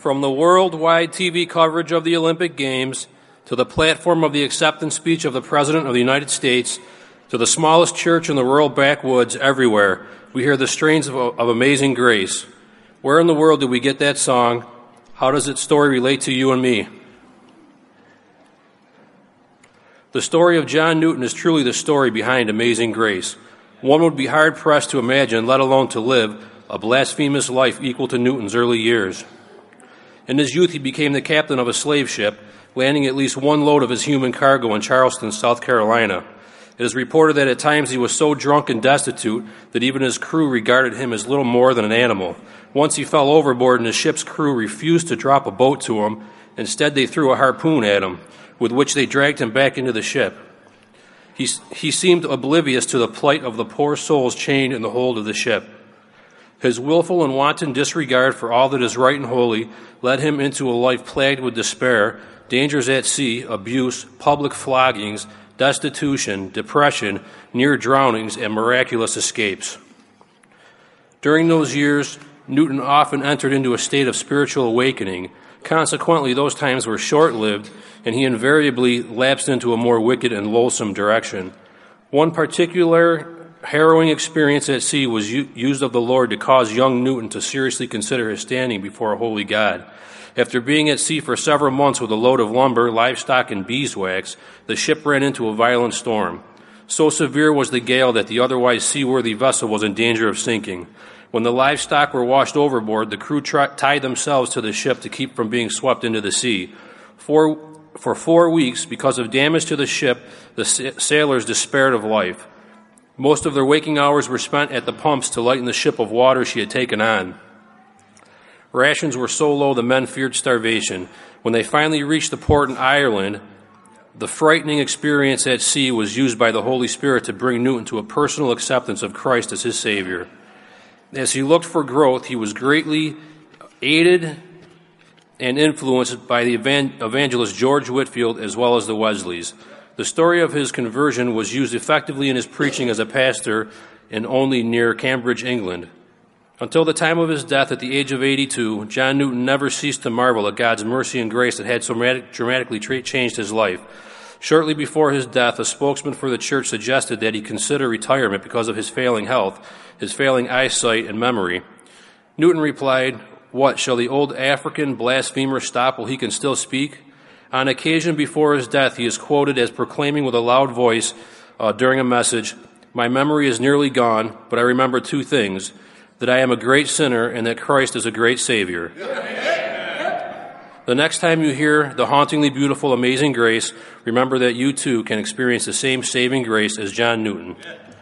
From the worldwide TV coverage of the Olympic Games to the platform of the acceptance speech of the President of the United States to the smallest church in the rural backwoods, everywhere, we hear the strains of Amazing Grace. Where in the world did we get that song? How does its story relate to you and me? The story of John Newton is truly the story behind Amazing Grace. One would be hard-pressed to imagine, let alone to live, a blasphemous life equal to Newton's early years. In his youth, he became the captain of a slave ship, landing at least one load of his human cargo in Charleston, South Carolina. It is reported that at times he was so drunk and destitute that even his crew regarded him as little more than an animal. Once he fell overboard and his ship's crew refused to drop a boat to him. Instead, they threw a harpoon at him, with which they dragged him back into the ship. He seemed oblivious to the plight of the poor souls chained in the hold of the ship. His willful and wanton disregard for all that is right and holy led him into a life plagued with despair, dangers at sea, abuse, public floggings, destitution, depression, near drownings, and miraculous escapes. During those years, Newton often entered into a state of spiritual awakening. Consequently, those times were short-lived, and he invariably lapsed into a more wicked and loathsome direction. One particular harrowing experience at sea was used of the Lord to cause young Newton to seriously consider his standing before a holy God. After being at sea for several months with a load of lumber, livestock, and beeswax, the ship ran into a violent storm. So severe was the gale that the otherwise seaworthy vessel was in danger of sinking. When the livestock were washed overboard, the crew tied themselves to the ship to keep from being swept into the sea. For 4 weeks, because of damage to the ship, the sailors despaired of life. Most of their waking hours were spent at the pumps to lighten the ship of water she had taken on. Rations were so low the men feared starvation. When they finally reached the port in Ireland, the frightening experience at sea was used by the Holy Spirit to bring Newton to a personal acceptance of Christ as his Savior. As he looked for growth, he was greatly aided and influenced by the evangelist George Whitefield as well as the Wesleys. The story of his conversion was used effectively in his preaching as a pastor in Olney near Cambridge, England. Until the time of his death at the age of 82, John Newton never ceased to marvel at God's mercy and grace that had so dramatically changed his life. Shortly before his death, a spokesman for the church suggested that he consider retirement because of his failing health, his failing eyesight and memory. Newton replied, "What, shall the old African blasphemer stop while he can still speak?" On occasion before his death, he is quoted as proclaiming with a loud voice during a message, "My memory is nearly gone, but I remember 2 things, that I am a great sinner and that Christ is a great Savior." The next time you hear the hauntingly beautiful Amazing Grace, remember that you too can experience the same saving grace as John Newton.